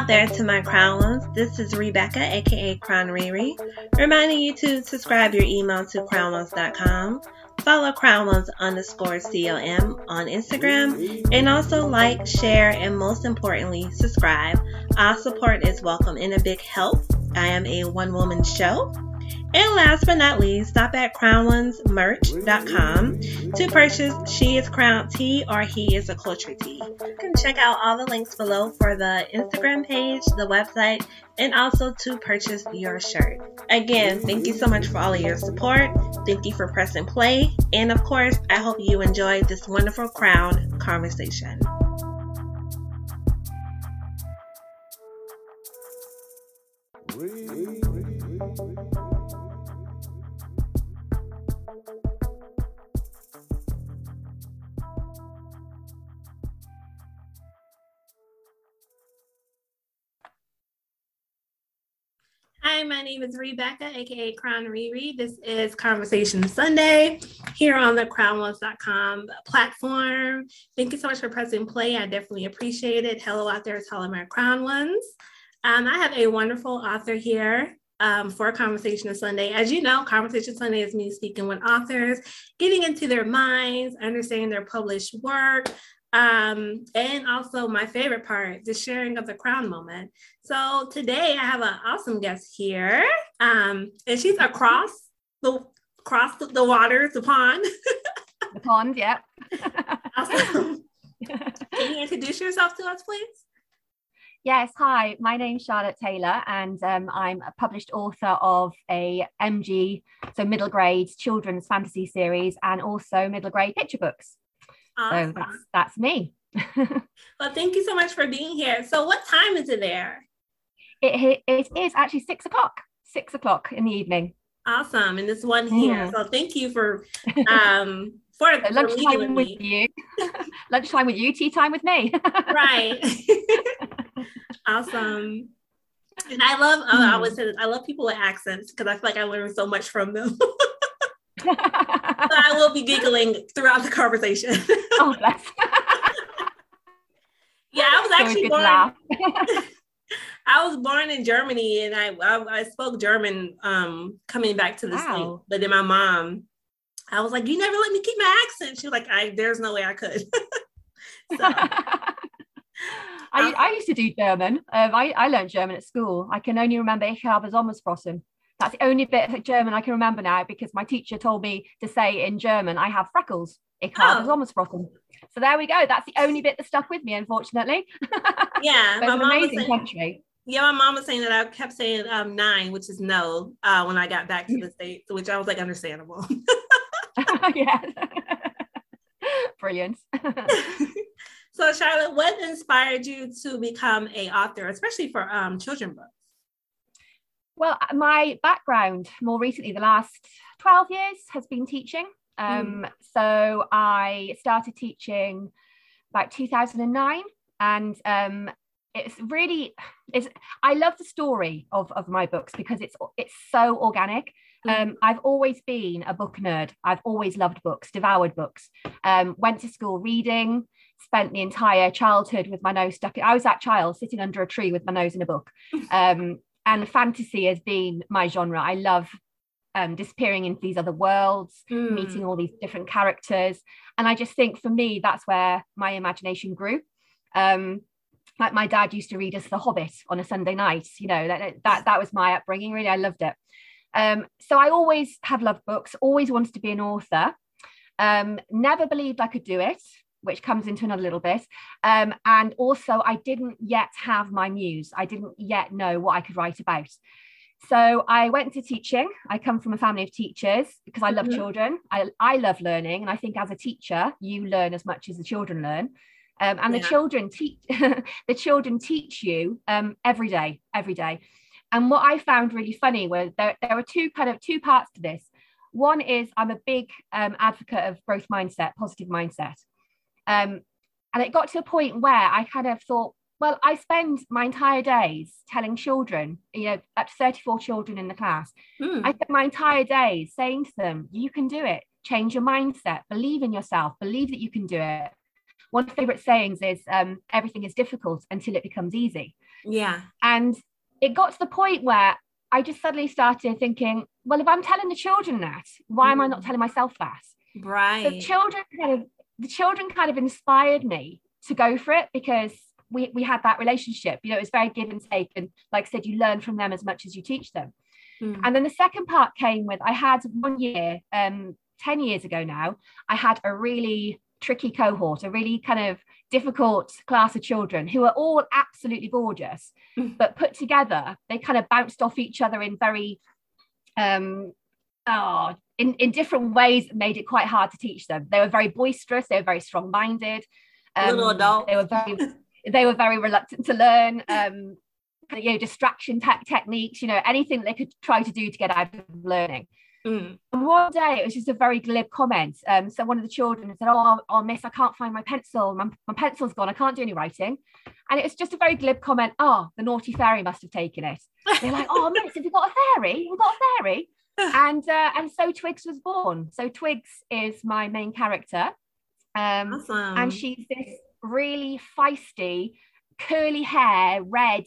out there to my crown ones. This is Rebecca, aka Crown Riri, reminding you to subscribe your email to crownones.com. Follow crownones_COM on Instagram, and also like, share, and most importantly, subscribe. All support is welcome and a big help. I am a one-woman show. And last but not least, stop at crownonesmerch.com to purchase She is Crown Tea or He is a Culture Tea. You can check out all the links below for the Instagram page, the website, and also to purchase your shirt. Again, thank you so much for all of your support. Thank you for pressing play. And of course, I hope you enjoyed this wonderful crown conversation. Hi, my name is Rebecca, aka Crown Riri. This is Conversation Sunday here on the crownones.com platform. Thank you so much for pressing play. I definitely appreciate it. Hello out there to all of my crown ones. I have a wonderful author here for Conversation Sunday. As you know, Conversation Sunday is me speaking with authors, getting into their minds, understanding their published work, and also my favorite part, the sharing of the crown moment. So today I have an awesome guest here, and she's across the waters, the pond. The pond, yeah. Awesome. Can you introduce yourself to us, please? Yes, hi, my name's Charlotte Taylor, and I'm a published author of a MG, so middle grade children's fantasy series, and also middle grade picture books. Awesome. So that's me. Well, thank you so much for being here. So what time is it there? It is actually 6 o'clock in the evening. Awesome. And this one here. So thank you for lunchtime with you. Lunchtime with you, tea time with me. Right. Awesome. And I love, I always say this, I love people with accents because I feel like I learn so much from them. So I will be giggling throughout the conversation. Oh, bless. Yeah, I was actually born. I was born in Germany, and I spoke German coming back to the States. But then my mom, I was like, "You never let me keep my accent." She was like, "There's no way I could." So. I used to do German. I learned German at school. I can only remember Ich habe Sommersprossen. That's the only bit of German I can remember now because my teacher told me to say in German, I have freckles. Ich habe Sommersprossen. So there we go. That's the only bit that stuck with me, unfortunately. Yeah. But it's an amazing country. Yeah, my mom was saying that I kept saying 9, which is no, when I got back to the States, which I was like, understandable. Yeah. Brilliant. So Charlotte, what inspired you to become an author, especially for children's books? Well, my background more recently, the last 12 years, has been teaching. So I started teaching about 2009, and I love the story of my books because it's so organic. I've always been a book nerd. I've always loved books, devoured books. Went to school reading, spent the entire childhood with my nose stuck. I was that child sitting under a tree with my nose in a book. And fantasy has been my genre. I love disappearing into these other worlds, meeting all these different characters. And I just think for me, that's where my imagination grew. Like my dad used to read us The Hobbit on a Sunday night. You know, that was my upbringing. Really, I loved it. So I always have loved books, always wanted to be an author. Never believed I could do it, which comes into another little bit. And also I didn't yet have my muse. I didn't yet know what I could write about. So I went into teaching. I come from a family of teachers because I love children. I love learning. And I think as a teacher, you learn as much as the children learn. The children teach you every day. And what I found really funny was there were two parts to this. One is I'm a big advocate of growth mindset, positive mindset. And it got to a point where I kind of thought, well, I spend my entire days telling children, up to 34 children in the class. I spend my entire days saying to them, you can do it. Change your mindset. Believe in yourself. Believe that you can do it. one of my favorite sayings is everything is difficult until it becomes easy. Yeah. And it got to the point where I just suddenly started thinking, well, if I'm telling the children that, why am I not telling myself that? Right. So the children kind of inspired me to go for it, because we had that relationship. You know, it was very give and take. And like I said, you learn from them as much as you teach them. And then the second part came with, I had 1 year, 10 years ago now, I had a really tricky cohort, a really kind of difficult class of children who are all absolutely gorgeous, but put together, they kind of bounced off each other in very, in different ways that made it quite hard to teach them. They were very boisterous, they were very strong-minded. Little adults. They were very reluctant to learn. You know, distraction techniques, you know, anything they could try to do to get out of learning. And one day it was just a very glib comment. So one of the children said, oh miss, I can't find my pencil. My pencil's gone. I can't do any writing. And it was just a very glib comment. Oh, the naughty fairy must have taken it. They're like, oh miss, have you got a fairy? We've got a fairy. And so Twigs was born. So Twigs is my main character. Awesome. And she's this really feisty, curly hair, red,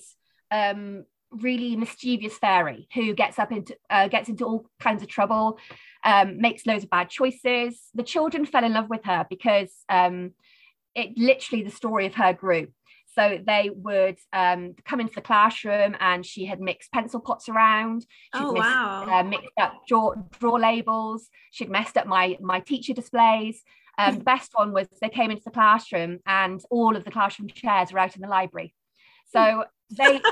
really mischievous fairy who gets into all kinds of trouble, makes loads of bad choices. The children fell in love with her because it literally the story of her grew. So they would come into the classroom and she had mixed pencil pots around. Mixed up draw labels. She'd messed up my teacher displays. The best one was they came into the classroom and all of the classroom chairs were out in the library. So they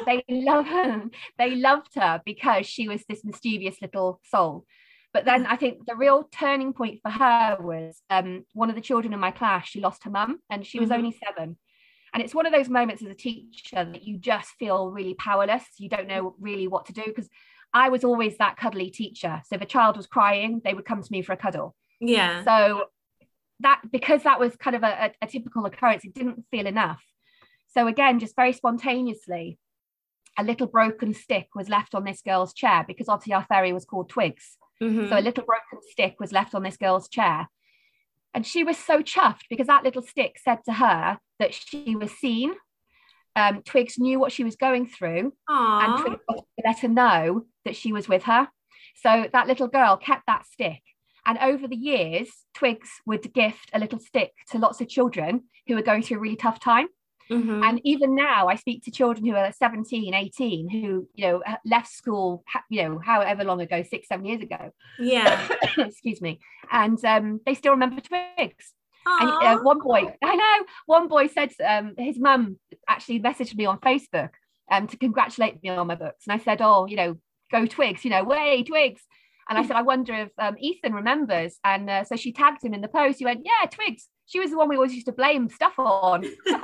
loved her because she was this mischievous little soul. But then I think the real turning point for her was one of the children in my class, she lost her mum and she was only 7. And it's one of those moments as a teacher that you just feel really powerless. You don't know really what to do, because I was always that cuddly teacher. So if a child was crying, they would come to me for a cuddle. Yeah. So because that was kind of a typical occurrence, it didn't feel enough. So again, just very spontaneously, a little broken stick was left on this girl's chair, because obviously our fairy was called Twigs. So a little broken stick was left on this girl's chair. And she was so chuffed because that little stick said to her that she was seen. Twigs knew what she was going through. Aww. And Twigs let her know that she was with her. So that little girl kept that stick. And over the years, Twigs would gift a little stick to lots of children who were going through a really tough time. And even now I speak to children who are 17, 18, who, you know, left school, you know, however long ago, 6-7 years ago. Yeah. Excuse me. And they still remember Twigs. And one boy said his mum actually messaged me on Facebook to congratulate me on my books. And I said, oh, you know, go Twigs, you know, way Twigs. And I said, I wonder if Ethan remembers. And so she tagged him in the post. He went, yeah, Twigs. She was the one we always used to blame stuff on.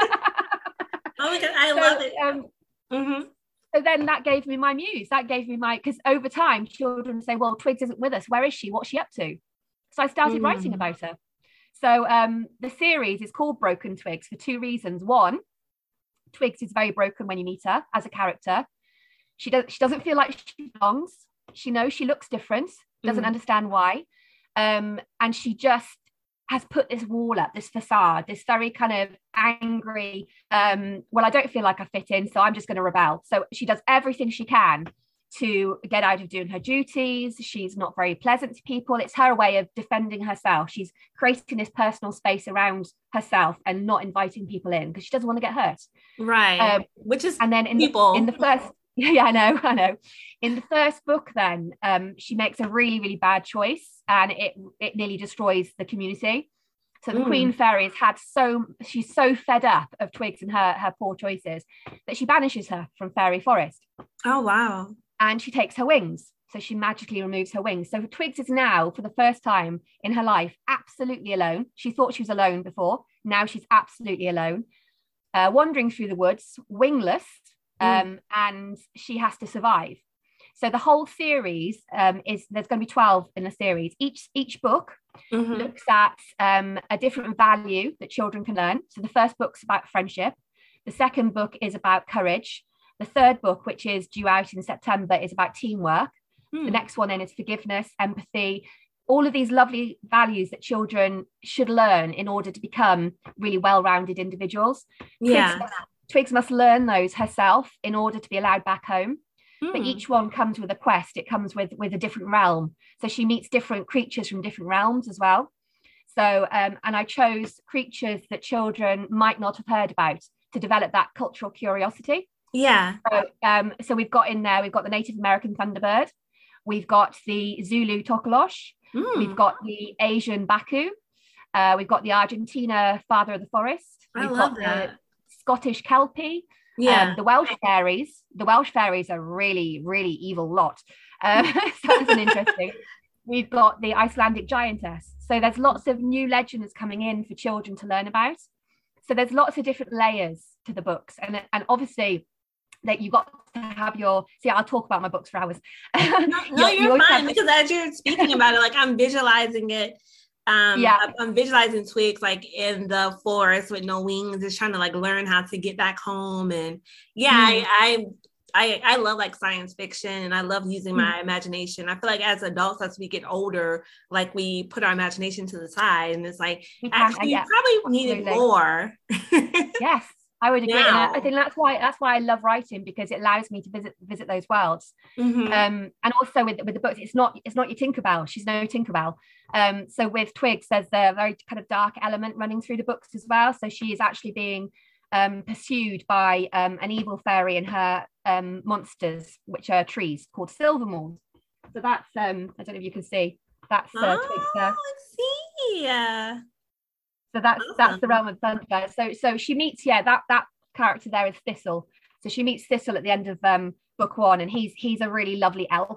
Oh my God, I love it. So then that gave me my muse. That gave me because over time, children say, well, Twigs isn't with us. Where is she? What's she up to? So I started writing about her. So the series is called Broken Twigs for 2 reasons. One, Twigs is very broken when you meet her as a character. She doesn't feel like she belongs. She knows she looks different, doesn't understand why. And she just has put this wall up, this facade, this very kind of angry, well, I don't feel like I fit in, so I'm just going to rebel. So she does everything she can to get out of doing her duties. She's not very pleasant to people. It's her way of defending herself. She's creating this personal space around herself and not inviting people in because she doesn't want to get hurt. Right. Which is and then in the first yeah, I know. In the first book, then she makes a really, really bad choice, and it nearly destroys the community. So the Queen Fairy she's so fed up of Twigs and her poor choices that she banishes her from Fairy Forest. Oh wow! And she takes her wings, so she magically removes her wings. So Twigs is now, for the first time in her life, absolutely alone. She thought she was alone before. Now she's absolutely alone, wandering through the woods, wingless. And she has to survive. So the whole series there's going to be 12 in the series. Each book looks at a different value that children can learn. So the first book's about friendship. The second book is about courage. The third book, which is due out in September, is about teamwork. The next one then is forgiveness, empathy, all of these lovely values that children should learn in order to become really well-rounded individuals. Yeah. Twigs must learn those herself in order to be allowed back home. But each one comes with a quest. It comes with a different realm. So she meets different creatures from different realms as well. So, and I chose creatures that children might not have heard about to develop that cultural curiosity. Yeah. So we've got in there, we've got the Native American thunderbird. We've got the Zulu tokolosh. We've got the Asian baku. We've got the Argentina father of the forest. We've got the Scottish kelpie. Yeah. The Welsh fairies. The Welsh fairies are really, really evil lot. So that's an interesting. We've got the Icelandic giantess. So there's lots of new legends coming in for children to learn about. So there's lots of different layers to the books, and obviously that you got to have your. See, I'll talk about my books for hours. No, you're fine, because as you're speaking about it, like I'm visualizing it. I'm visualizing Twigs like in the forest with no wings, just trying to like learn how to get back home. And I love like science fiction, and I love using my imagination. I feel like as adults, as we get older, like we put our imagination to the side, and it's like actually you probably needed more. Yes, I would agree. And I think that's why I love writing, because it allows me to visit those worlds. And also with the books, it's not your Tinkerbell. She's no Tinkerbell. So with Twigs, there's a very kind of dark element running through the books as well. So she is actually being pursued by an evil fairy and her monsters, which are trees called Silvermoors. So that's I don't know if you can see. That's Twigs there. I see. Yeah. So that's the realm of Thunderbird. So she meets that character there is Thistle. So she meets Thistle at the end of book 1, and he's a really lovely elf.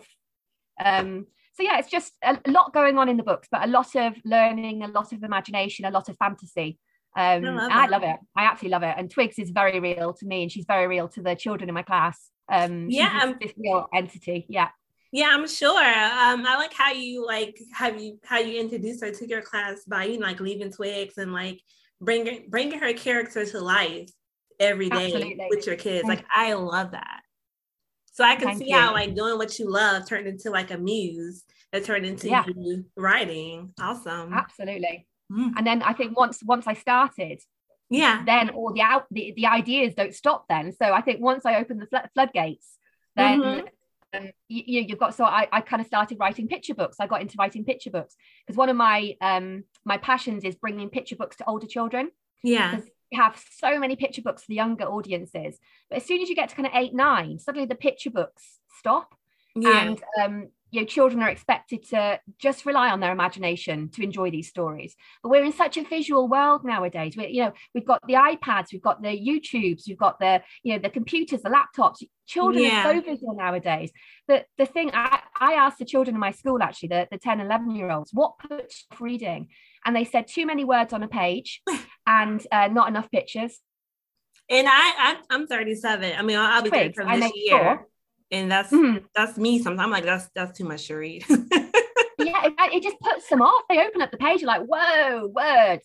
So yeah, it's just a lot going on in the books, but a lot of learning, a lot of imagination, a lot of fantasy. I love it. I absolutely love it. And Twigs is very real to me, and she's very real to the children in my class. She's this real entity. Yeah. Yeah, I'm sure. I like how you introduce her to your class by like leaving Twigs and like bringing her character to life every day with your kids. Like I love that. So I can see how like doing what you love turned into like a muse that turned into you writing. Awesome. Absolutely. And then I think once I started, then all the ideas don't stop then. So I think once I opened the floodgates, then you've got, so I kind of started writing picture books. I got into writing picture books because one of my my passions is bringing picture books to older children. Yeah. We have so many picture books for the younger audiences, but as soon as you get to kind of 8, 9, suddenly the picture books stop. And children are expected to just rely on their imagination to enjoy these stories. But we're in such a visual world nowadays. We've got the iPads, we've got the YouTubes, we've got the the computers, the laptops. Children are so visual nowadays. The thing I asked the children in my school, actually, the 10, 11-year-olds, what puts you off reading? And they said too many words on a page and not enough pictures. And I'm 37. I mean, I'll be there for this year. Sure. And that's me sometimes. I'm like, that's too much to read. It just puts them off. They open up the page, you're like, whoa, words.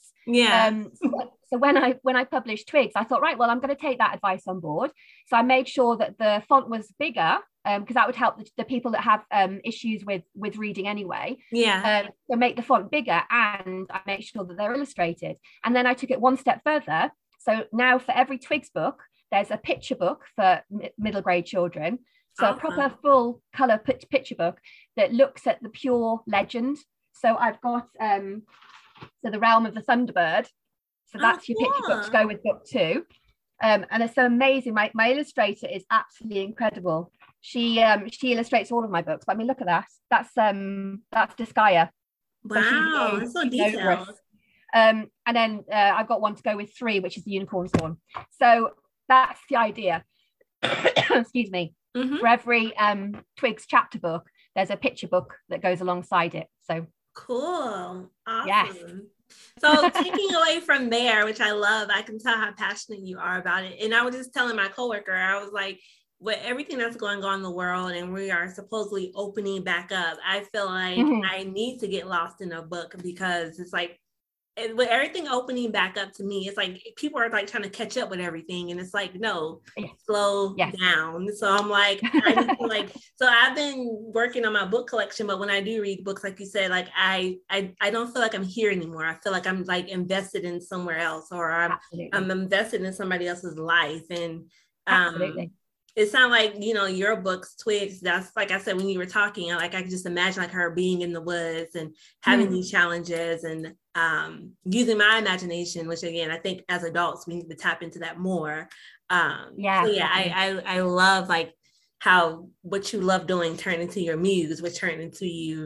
So when I published Twigs, I thought, right, well, I'm going to take that advice on board. So I made sure that the font was bigger, because that would help the people that have issues with reading anyway. So make the font bigger, and I make sure that they're illustrated. And then I took it one step further. So now for every Twigs book, there's a picture book for middle grade children. So a proper full color picture book that looks at the pure legend. So I've got so the Realm of the Thunderbird. So that's your picture book to go with book 2. And it's so amazing. My illustrator is absolutely incredible. She illustrates all of my books. But I mean, look at that. That's Disgaea. Wow, that's so detailed. And then I've got one to go with 3, which is the Unicorn Swan. So that's the idea. Excuse me. For every Twigs chapter book, there's a picture book that goes alongside it. So cool. Awesome. Yes. So taking away from there, which I love, I can tell how passionate you are about it. And I was just telling my coworker, I was like, with everything that's going on in the world and we are supposedly opening back up, I feel like I need to get lost in a book, because it's like with everything opening back up to me, it's like people are like trying to catch up with everything, and it's like, no, slow down. So I'm like, I need to like, so I've been working on my book collection, but when I do read books, like you said, like I don't feel like I'm here anymore. I feel like I'm like invested in somewhere else, or I'm invested in somebody else's life, and it sounds like, you know, your books, Twigs, that's like I said, when you were talking, like I could just imagine like her being in the woods and having these challenges, and using my imagination, which again, I think as adults, we need to tap into that more. I love like how what you love doing turned into your muse, which turned into you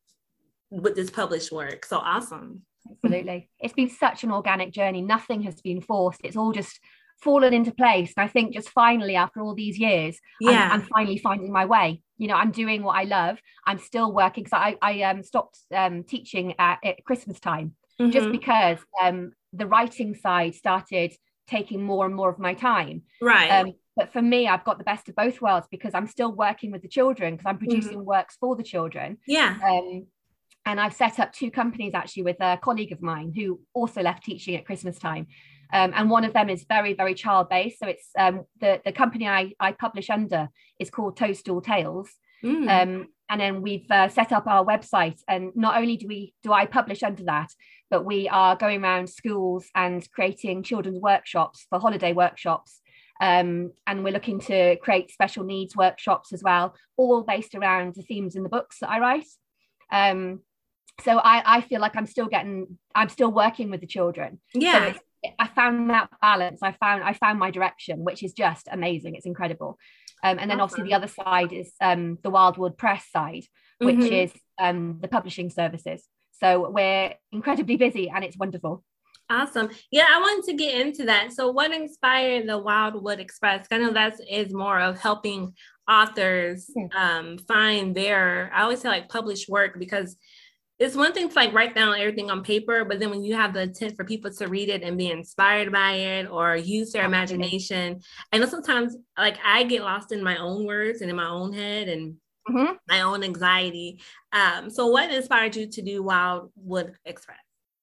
with this published work. So awesome. Absolutely. It's been such an organic journey. Nothing has been forced. It's all just fallen into place. And I think just finally, after all these years, I'm finally finding my way. You know, I'm doing what I love. I'm still working. So I stopped teaching at Christmas time, just because the writing side started taking more and more of my time. Right. But for me, I've got the best of both worlds, because I'm still working with the children, because I'm producing works for the children. Yeah. And I've set up 2 companies actually with a colleague of mine who also left teaching at Christmas time. And one of them is very, very child-based. So it's the company I publish under is called Toadstool Tales. And then we've set up our website. And not only do I publish under that, but we are going around schools and creating children's workshops for holiday workshops. And we're looking to create special needs workshops as well, all based around the themes in the books that I write. So I feel like I'm still working with the children. Yeah. So I found that balance. I found my direction, which is just amazing. It's incredible. And then obviously the other side is the Wildwood Press side, which is the publishing services. So we're incredibly busy, and it's wonderful. Awesome. Yeah, I wanted to get into that. So what inspired the Wildwood Express? I know that is more of helping authors find their, I always say like published work, because it's one thing to like write down everything on paper, but then when you have the intent for people to read it and be inspired by it or use their imagination, I know sometimes like I get lost in my own words and in my own head and my own anxiety. So what inspired you to do Wildwood Express?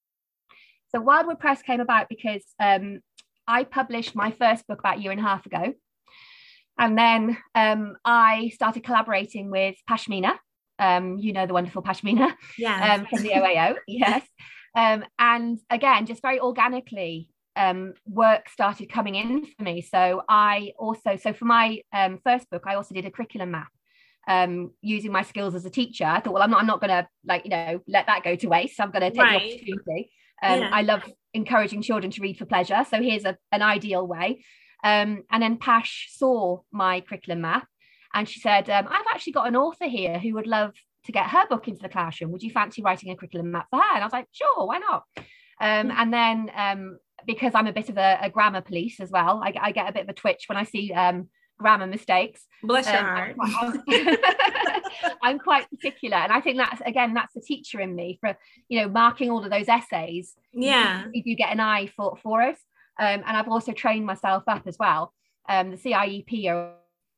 So Wildwood Press came about because I published my first book about a year and a half ago. And then I started collaborating with Pashmina. You know, the wonderful Pashmina from the OAO. Yes. And again, just very organically, work started coming in for me. So for my first book, I also did a curriculum map using my skills as a teacher. I thought, well, I'm not going to let that go to waste. So I'm going to take the opportunity. I love encouraging children to read for pleasure. So here's an ideal way. And then Pash saw my curriculum map. And she said, I've actually got an author here who would love to get her book into the classroom. Would you fancy writing a curriculum map for her? And I was like, sure, why not? And then because I'm a bit of a grammar police as well, I get a bit of a twitch when I see grammar mistakes. Bless your heart. I'm quite particular. And I think that's the teacher in me for, marking all of those essays. Yeah. You get an eye for us. And I've also trained myself up as well. The CIEP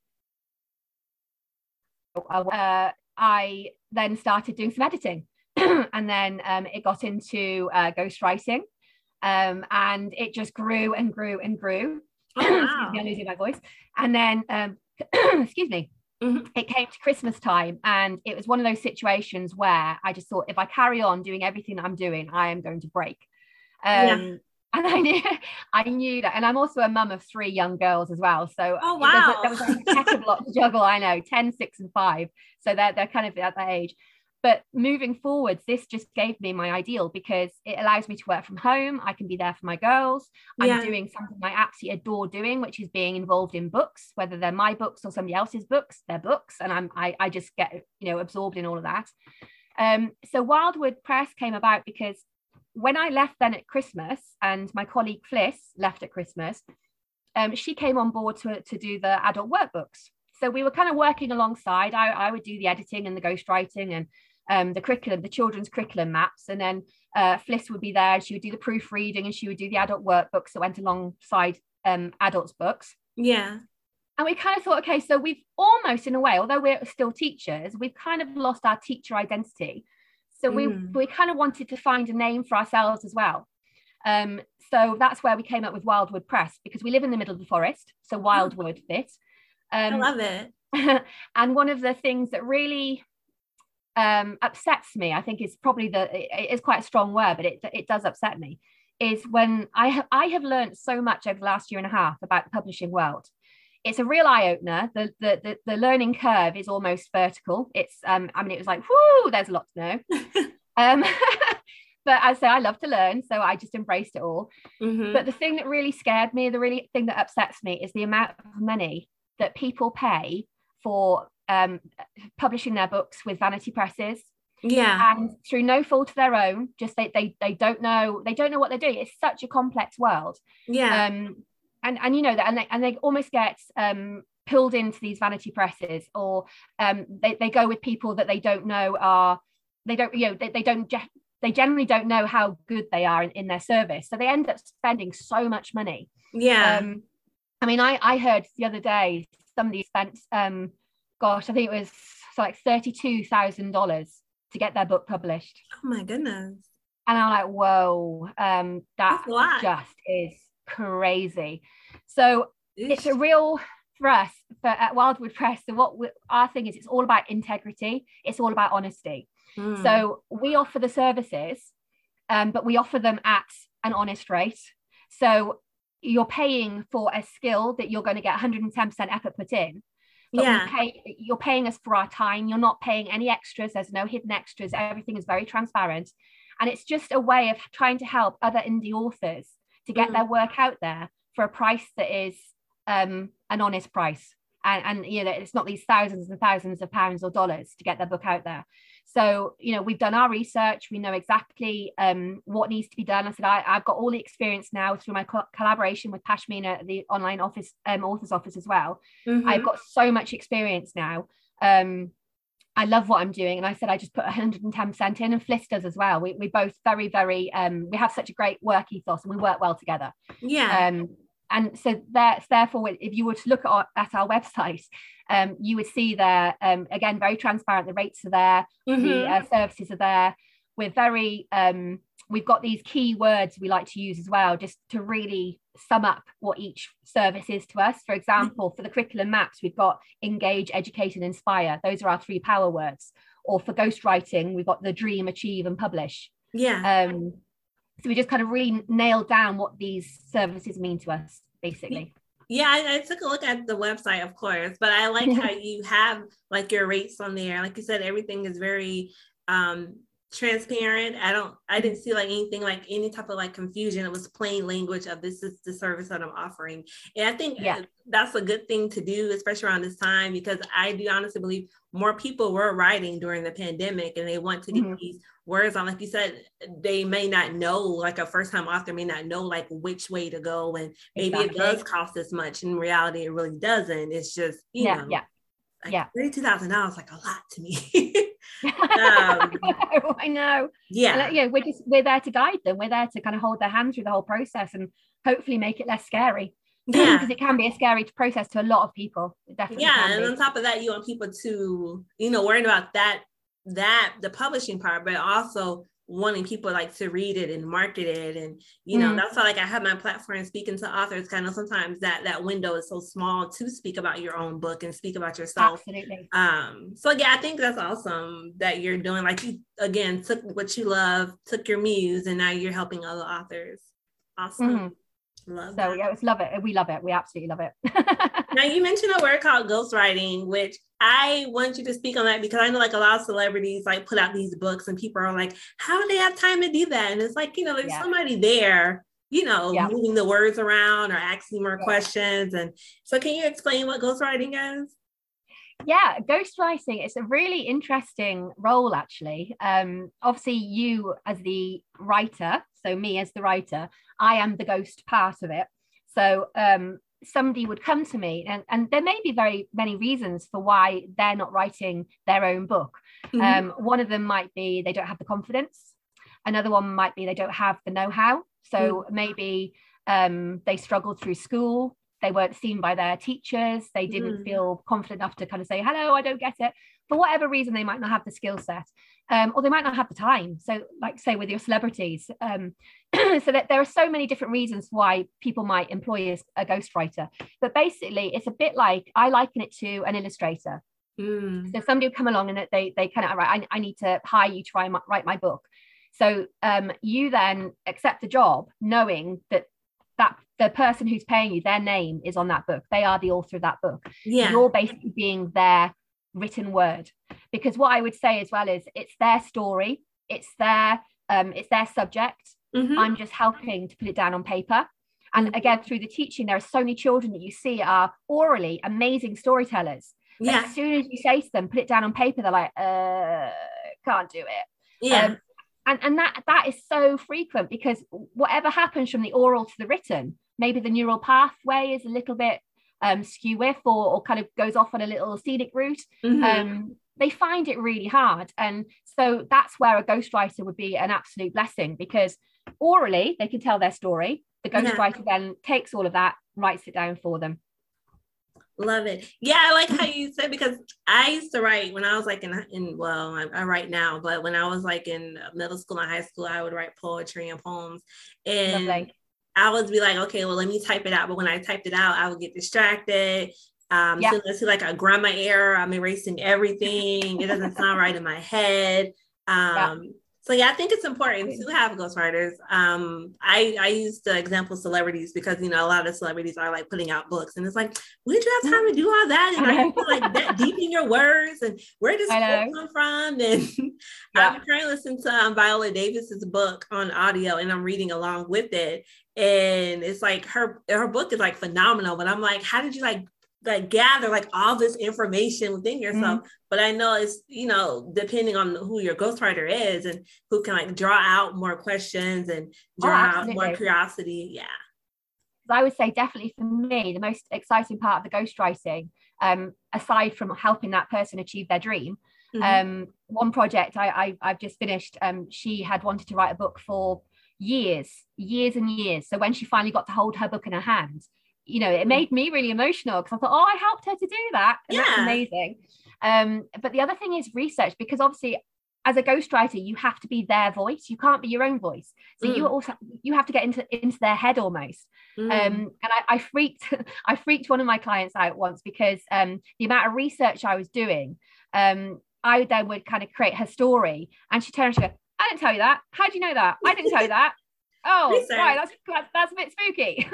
I then started doing some editing and then it got into ghostwriting and it just grew and grew and grew. Oh, wow. Excuse me, I'm losing my voice. And then excuse me, it came to Christmas time and it was one of those situations where I just thought, if I carry on doing everything that I'm doing, I am going to break. And I knew that. And I'm also a mum of 3 young girls as well. So there was a heck of a lot to juggle. I know, 10, 6 and 5. So they're kind of at that age. But moving forwards, this just gave me my ideal because it allows me to work from home. I can be there for my girls. I'm doing something I absolutely adore doing, which is being involved in books, whether they're my books or somebody else's books, they're books. And I just get, absorbed in all of that. So Wildwood Press came about because when I left then at Christmas and my colleague Fliss left at Christmas, she came on board to do the adult workbooks. So we were kind of working alongside. I would do the editing and the ghostwriting and the curriculum, the children's curriculum maps. And then Fliss would be there. She would do the proofreading and she would do the adult workbooks that went alongside adults' books. Yeah. And we kind of thought, okay, so we've almost in a way, although we're still teachers, we've kind of lost our teacher identity. So we kind of wanted to find a name for ourselves as well. So that's where we came up with Wildwood Press, because we live in the middle of the forest. So Wildwood fit. I love it. And one of the things that really upsets me, I think is probably it is quite a strong word, but it does upset me, is when I have learned so much over the last year and a half about the publishing world. It's a real eye-opener. The learning curve is almost vertical. It's it was like, whoo, there's a lot to know. But as I say, I love to learn, so I just embraced it all. But the thing that really scared me, the really thing that upsets me, is the amount of money that people pay for publishing their books with vanity presses. And through no fault of their own, just they don't know what they're doing. It's such a complex world. And you know that, and they almost get pulled into these vanity presses, or they go with people that they don't know are, they generally don't know how good they are in their service, so they end up spending so much money. I mean, I heard the other day somebody spent I think it was like $32,000 to get their book published. Oh my goodness. And I'm like, whoa, that just is crazy. So it's a real, for us, at Wildwood Press, so our thing is, it's all about integrity. It's all about honesty. So we offer the services, but we offer them at an honest rate. So you're paying for a skill that you're going to get 110% effort put in. But you're paying us for our time. You're not paying any extras. There's no hidden extras. Everything is very transparent. And it's just a way of trying to help other indie authors to get their work out there for a price that is an honest price. And you know, it's not these thousands and thousands of pounds or dollars to get their book out there. So, you know, we've done our research. We know exactly what needs to be done. I said, I've got all the experience now through my collaboration with Pashmina, the online author's office as well. I've got so much experience now. I love what I'm doing. And I said, I just put 110% in, and Fliss does as well. We both very, very, we have such a great work ethos, and we work well together. And so therefore, if you were to look at our website, you would see there, again, very transparent, the rates are there, the services are there. We're very, we've got these key words we like to use as well, just to really sum up what each service is to us. For example, for the curriculum maps, we've got engage, educate, and inspire. Those are our 3 power words. Or for ghostwriting, we've got the dream, achieve, and publish. So we just kind of really nailed down what these services mean to us, basically. I took a look at the website, of course, but I like how you have like your rates on there. Like you said, everything is very transparent. I didn't see like anything, like any type of like confusion. It was plain language of, this is the service that I'm offering. And I think that's a good thing to do, especially around this time, because I do honestly believe more people were writing during the pandemic, and they want to get these words on. Like you said, they may not know, like a first-time author may not know like which way to go, and maybe it does cost this much. In reality, it really doesn't. It's just, you know, $32,000, like a lot to me. I know. We're there to guide them. We're there to kind of hold their hand through the whole process, and hopefully make it less scary. Because it can be a scary process to a lot of people. It definitely can be. And on top of that, you want people to, you know, worrying about that the publishing part, but also wanting people like to read it and market it. And, you know, that's why like I have my platform speaking to authors, kind of sometimes that window is so small to speak about your own book and speak about yourself. Absolutely. So I think that's awesome that you're doing, like, you again took what you love, took your muse, and now you're helping other authors. Awesome. Love that. Love it. We love it. We absolutely love it. Now, you mentioned a word called ghostwriting, which I want you to speak on that, because I know like a lot of celebrities like put out these books, and people are like, how do they have time to do that? And it's like, you know, there's somebody there, you know, moving the words around or asking more questions. And so can you explain what ghostwriting is? Yeah, ghostwriting is a really interesting role, actually. Obviously, you as the writer, so me as the writer, I am the ghost part of it. So somebody would come to me, and there may be very many reasons for why they're not writing their own book. One of them might be they don't have the confidence. Another one might be they don't have the know-how. So maybe they struggled through school. they weren't seen by their teachers, they didn't feel confident enough to kind of say, hello, I don't get it. For whatever reason, they might not have the skill set, or they might not have the time. So like say with your celebrities, so that there are so many different reasons why people might employ a ghostwriter. But basically, it's a bit like, I liken it to an illustrator. So somebody would come along and they kind of, right, I need to hire you to write my book. So you then accept the job knowing that the person who's paying you, their name is on that book. They are the author of that book. Yeah. You're basically being their written word. Because what I would say as well is it's their story, it's their subject. I'm just helping to put it down on paper. And again, through the teaching, there are so many children that you see are orally amazing storytellers. Yeah. As soon as you say to them, put it down on paper, they're like, can't do it. Yeah. And that is so frequent, because whatever happens from the oral to the written, maybe the neural pathway is a little bit skew with or kind of goes off on a little scenic route. They find it really hard. And so that's where a ghostwriter would be an absolute blessing, because orally they can tell their story. The ghostwriter then takes all of that, writes it down for them. Love it. Yeah, I like how you said, because I used to write when I was like I write now, but when I was like in middle school and high school, I would write poetry and poems. And lovely. I would be like, okay, well, let me type it out. But when I typed it out, I would get distracted. So let's see, like a grammar error. I'm erasing everything. It doesn't sound right in my head. So yeah, I think it's important to have ghostwriters. I use the example of celebrities because, you know, a lot of celebrities are like putting out books, and it's like, when did you have time to do all that? And are you like that deep in your words? And where does it come from? And I'm trying to listen to Viola Davis's book on audio, and I'm reading along with it. And it's like her book is like phenomenal, but I'm like, how did you like gather like all this information within yourself? But I know it's, you know, depending on who your ghostwriter is and who can like draw out more questions and draw out more curiosity. Yeah. I would say definitely for me, the most exciting part of the ghostwriting, aside from helping that person achieve their dream, one project I've just finished, she had wanted to write a book for years and years. So when she finally got to hold her book in her hand, you know, it made me really emotional, because I thought, I helped her to do that. And that's amazing. But the other thing is research, because obviously as a ghostwriter, you have to be their voice. You can't be your own voice. So you have to get into their head almost. And I freaked one of my clients out once, because the amount of research I was doing, I then would kind of create her story, and she turned around and she goes, I didn't tell you that. How do you know that? I didn't tell you that. Oh, research. Right, that's a bit spooky.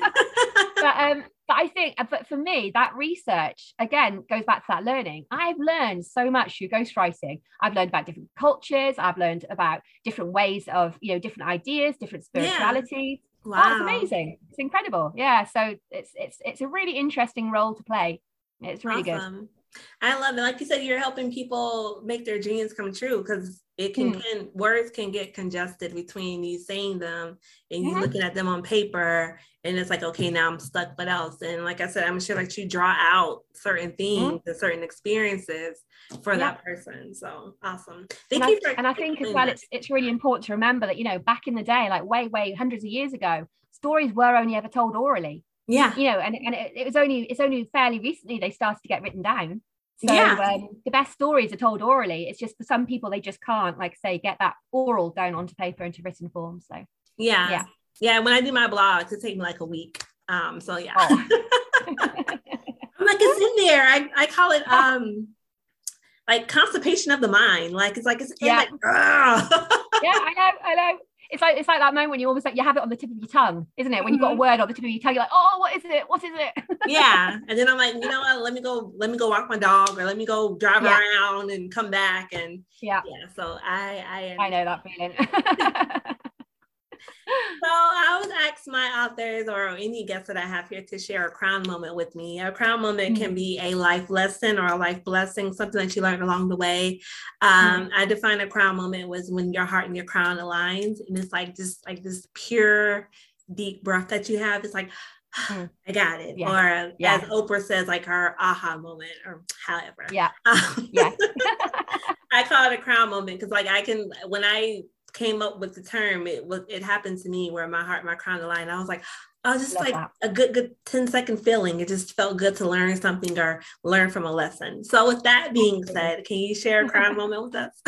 But I think, but for me, that research again goes back to that learning. I've learned so much through ghostwriting. I've learned about different cultures. I've learned about different ways of, you know, different ideas, different spiritualities. Wow, that's amazing. It's incredible. Yeah, so it's a really interesting role to play. It's really good. I love it. Like you said, you're helping people make their dreams come true, because it can words can get congested between you saying them and you looking at them on paper, and it's like, okay, now I'm stuck. What else? And like I said, I'm sure like you draw out certain things and certain experiences for that person. So awesome. Thank you. And I think as well, it's really important to remember that, you know, back in the day, like way hundreds of years ago, stories were only ever told orally. Yeah, you know, and it's only fairly recently they started to get written down. So the best stories are told orally. It's just for some people they just can't, like, say, get that oral down onto paper into written form. So yeah. When I do my blog, it takes me like a week. So yeah, I'm like, it's in there. I call it like constipation of the mind. Like it's like it's like, I know. It's like that moment when you almost like you have it on the tip of your tongue, isn't it? When you've got a word on the tip of your tongue, you're like, oh, what is it? Yeah. And then I'm like, you know what? Let me go walk my dog, or let me go drive around and come back. And so I know that feeling. So I would ask my authors or any guests that I have here to share a crown moment with me. A crown moment can be a life lesson or a life blessing, something that you learned along the way. I define a crown moment was when your heart and your crown aligns, and it's like just like this pure, deep breath that you have. It's like, I got it. Or as Oprah says, like her aha moment, or however. I call it a crown moment, because like when I came up with the term, it happened to me where my heart, my crown aligned. I was like, I was just Love like that. a good 10-second feeling. It just felt good to learn something or learn from a lesson. So with that being said, can you share a crown moment with us?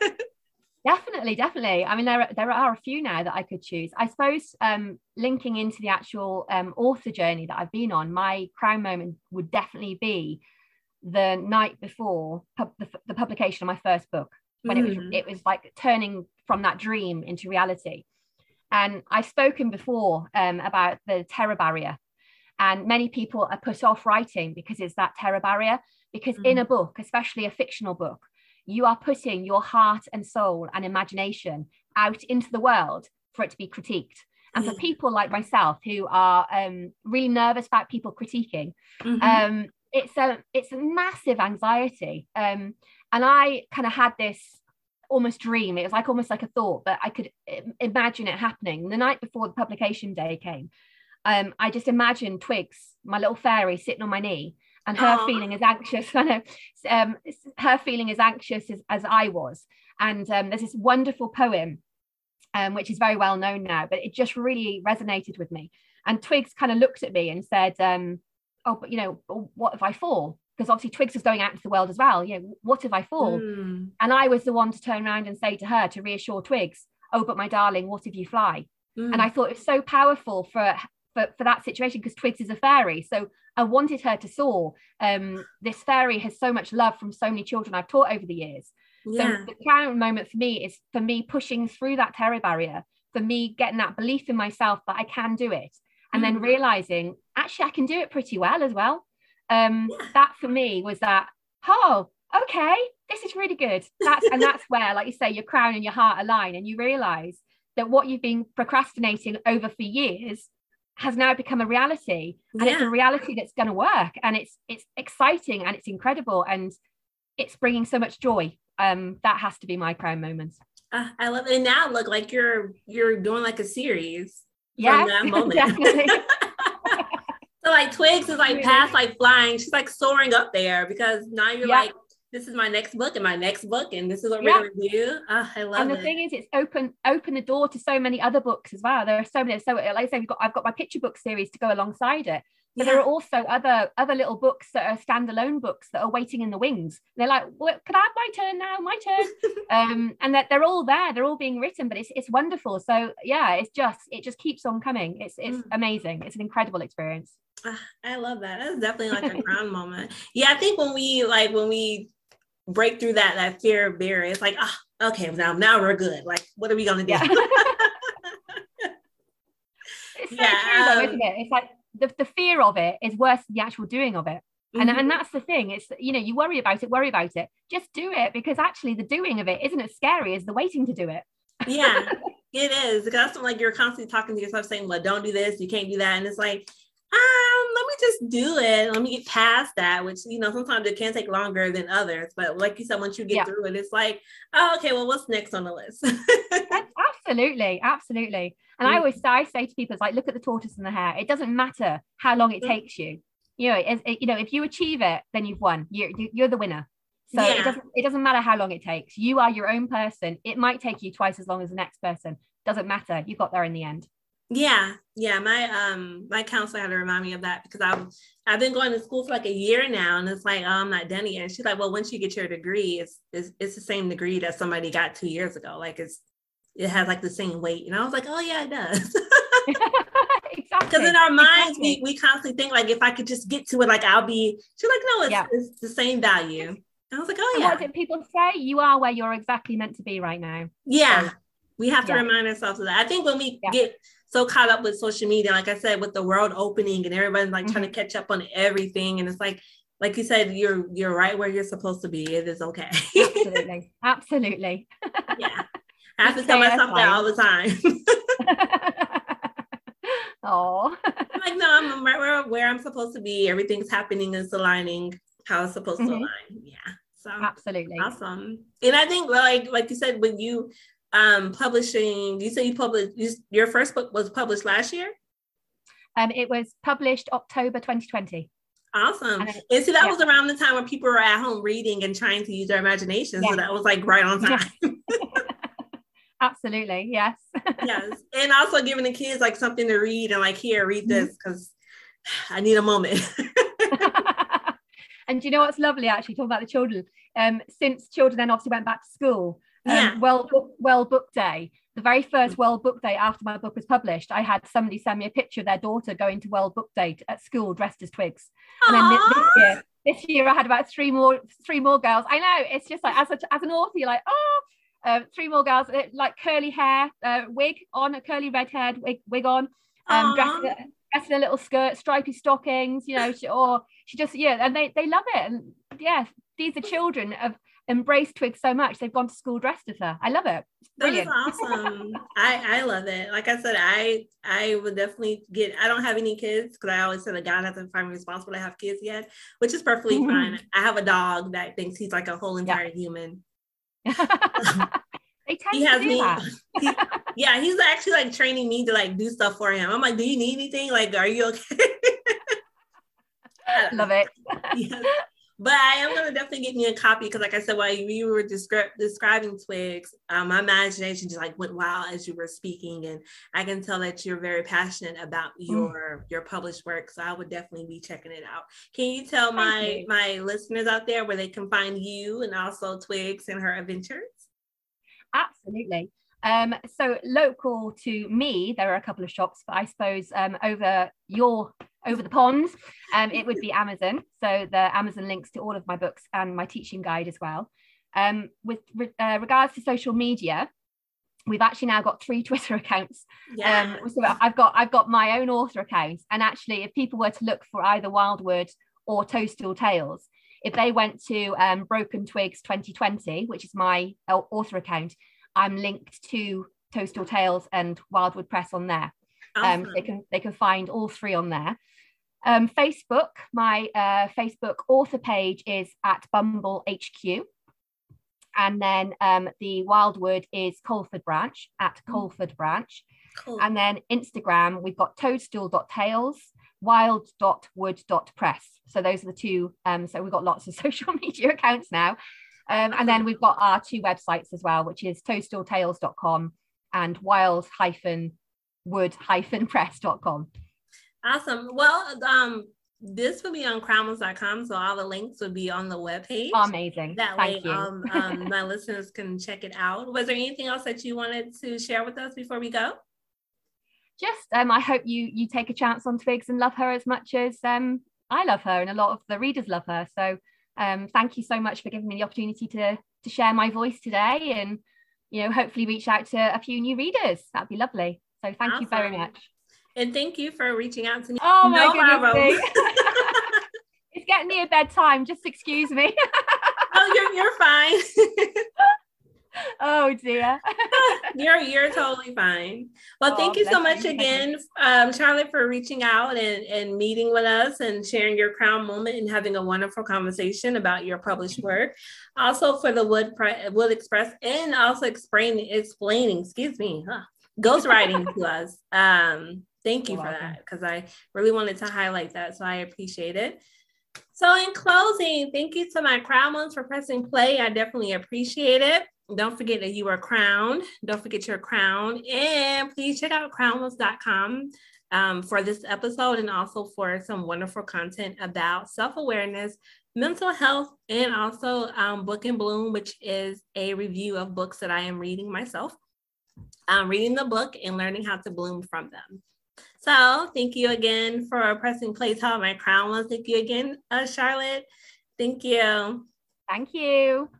Definitely. I mean, there are a few now that I could choose. I suppose linking into the actual author journey that I've been on, my crown moment would definitely be the night before the publication of my first book, when it was like turning from that dream into reality. And I've spoken before about the terror barrier, and many people are put off writing because it's that terror barrier. Because in a book, especially a fictional book, you are putting your heart and soul and imagination out into the world for it to be critiqued. And for people like myself who are really nervous about people critiquing, it's a massive anxiety. And I kind of had this almost dream. It was like almost like a thought, but I could imagine it happening. The night before the publication day came, I just imagined Twigs, my little fairy, sitting on my knee, and her feeling as anxious. Her feeling as anxious as I was. And there's this wonderful poem, which is very well known now, but it just really resonated with me. And Twigs kind of looked at me and said, "Oh, but what if I fall?" Because obviously Twigs was going out into the world as well. What if I fall? And I was the one to turn around and say to her, to reassure Twigs, "Oh, but my darling, what if you fly?" And I thought it was so powerful for that situation, because Twigs is a fairy. So I wanted her to soar. This fairy has so much love from so many children I've taught over the years. So the crown moment for me is for me pushing through that terror barrier, for me getting that belief in myself that I can do it, and then realizing actually I can do it pretty well as well. That for me was that, oh, okay, this is really good. That's where, like you say, your crown and your heart align, and you realize that what you've been procrastinating over for years has now become a reality, and it's a reality that's going to work, and it's exciting, and it's incredible, and it's bringing so much joy. That has to be my crown moment. I love it. And now look like you're doing like a series from that moment. Definitely. So like Twigs is like past like flying. She's like soaring up there, because now you're like, this is my next book and my next book, and this is what we're going to do. I love it. And the thing is, it's open the door to so many other books as well. There are so many. So like I say, I've got my picture book series to go alongside it. But there are also other little books that are standalone books that are waiting in the wings. They're like, well, can I have my turn now? My turn. And that they're all there. They're all being written, but it's wonderful. So yeah, it just keeps on coming. It's amazing. It's an incredible experience. I love that. That's definitely like a crown moment. Yeah, I think when we break through that fear barrier, it's like, okay, now we're good. Like, what are we gonna do? Yeah. It's so true though, isn't it? It's like the fear of it is worse than the actual doing of it. And that's the thing. It's, you worry about it. Just do it, because actually the doing of it isn't as scary as the waiting to do it. Yeah, it is. Because like you're constantly talking to yourself saying, well, don't do this, you can't do that. And it's like, let me just do it. Let me get past that, which, sometimes it can take longer than others. But like you said, once you get through it, it's like, oh, okay, well, what's next on the list? Absolutely. And I say to people, it's like, look at the tortoise and the hare. It doesn't matter how long it takes you. If you achieve it, then you've won. You're the winner. So it doesn't matter how long it takes. You are your own person. It might take you twice as long as the next person. Doesn't matter. You got there in the end. Yeah. My counselor had to remind me of that, because I've been going to school for like a year now, and it's like, I'm not done yet. And she's like, well, once you get your degree, it's the same degree that somebody got 2 years ago. Like it has like the same weight. And I was like, oh yeah, it does. Exactly. Because in our minds, we constantly think like, if I could just get to it, like I'll be. She's like, no, it's the same value. And I was like, oh yeah. What did people say? You are where you're exactly meant to be right now. Yeah. So, we have to remind ourselves of that. I think when we get so caught up with social media, like I said, with the world opening and everybody's like trying to catch up on everything. And it's like you said, you're right where you're supposed to be. It is okay. Absolutely. Yeah. I have to tell myself that all the time. Oh. I'm like, no, I'm right where I'm supposed to be. Everything's happening, it's aligning how it's supposed to align. Yeah. So absolutely. Awesome. And I think like you said, when you publishing, you say you published, your first book was published last year? It was published October 2020. Awesome. And see, that was around the time when people were at home reading and trying to use their imagination. So that was like right on time. Absolutely. Yes. Yes. And also giving the kids like something to read and like, here, read this because I need a moment. And do you know what's lovely, actually, talking about the children, since children then obviously went back to school, Yeah. World Book Day, the very first World Book Day after my book was published, I had somebody send me a picture of their daughter going to World Book Day at school dressed as Twigs. And then this year I had about three more girls. I know, it's just like, as an author, you're like, three more girls, like curly hair, wig on, a curly red-haired wig on, dressed in a little skirt, stripy stockings, you know, she just, and they love it. And yeah, these are children have embraced Twigs so much, they've gone to school dressed as her. I love it. It's brilliant. That is awesome. I love it. Like I said, I would definitely I don't have any kids because I always said that God hasn't found me responsible to have kids yet, which is perfectly fine. I have a dog that thinks he's like a whole entire human. They tend to do that. He's actually like training me to like do stuff for him. I'm like, do you need anything? Like, are you okay? Love it. Yes. But I am going to definitely get me a copy because, like I said, while you were describing Twigs, my imagination just like went wild as you were speaking, and I can tell that you're very passionate about your published work. So I would definitely be checking it out. Can you tell my listeners out there where they can find you and also Twigs and her adventures? Absolutely. So local to me, there are a couple of shops, but I suppose over the pond, it would be Amazon. So the Amazon links to all of my books and my teaching guide as well. With regards to social media, we've actually now got 3 Twitter accounts. So I've got my own author account, and actually, if people were to look for either Wildwood or Toadstool Tales, if they went to Broken Twigs 2020, which is my author account, I'm linked to Toadstool Tales and Wildwood Press on there. Awesome. They can find all 3 on there. Facebook, my Facebook author page is at Bumble HQ, and then the Wildwood is Colford Branch at Colford Branch. Cool. And then Instagram, we've got toadstool.tales, wild.wood.press. So those are the 2. So we've got lots of social media accounts now. And then we've got our 2 websites as well, which is toadstooltales.com and wild-wood-press.com. Awesome. Well, this will be on crownwells.com, so all the links will be on the webpage. Amazing. That way, my listeners can check it out. Was there anything else that you wanted to share with us before we go? Just, I hope you take a chance on Twigs and love her as much as I love her, and a lot of the readers love her. So thank you so much for giving me the opportunity to share my voice today, and hopefully reach out to a few new readers. That'd be lovely. So thank you very much. And thank you for reaching out to me. Oh my goodness. It's getting near bedtime. Just excuse me. Oh, you're fine. Oh dear. You're totally fine. Well, thank you so much again, Charlotte, for reaching out and meeting with us and sharing your crown moment and having a wonderful conversation about your published work. Also for the Wood Express, and also explaining, ghostwriting to us. Thank you for that, because I really wanted to highlight that, so I appreciate it. So in closing, thank you to my crown ones for pressing play. I definitely appreciate it. Don't forget that you are crowned. Don't forget your crown. And please check out crownwells.com for this episode, and also for some wonderful content about self-awareness, mental health, and also Book and Bloom, which is a review of books that I am reading myself. Reading the book and learning how to bloom from them. So thank you again for pressing play to all my crown ones. Thank you again, Charlotte. Thank you. Thank you.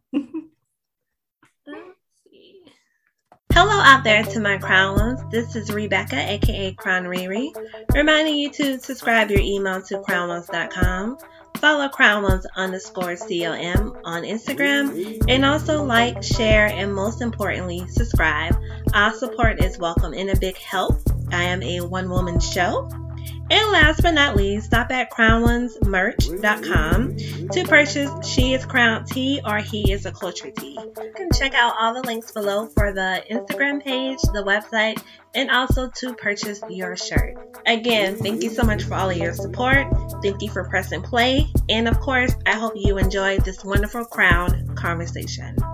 Hello out there to my crown ones. This is Rebecca, aka Crown Riri, reminding you to subscribe your email to crownwells.com. Follow crownwells_COM on Instagram, and also like, share, and most importantly, subscribe. All support is welcome and a big help. I am a one-woman show. And last but not least, stop at crownwellsmerch.com to purchase She is Crown Tea or He is a Culture Tea. You can check out all the links below for the Instagram page, the website, and also to purchase your shirt. Again, thank you so much for all of your support. Thank you for pressing play. And of course, I hope you enjoyed this wonderful crown conversation.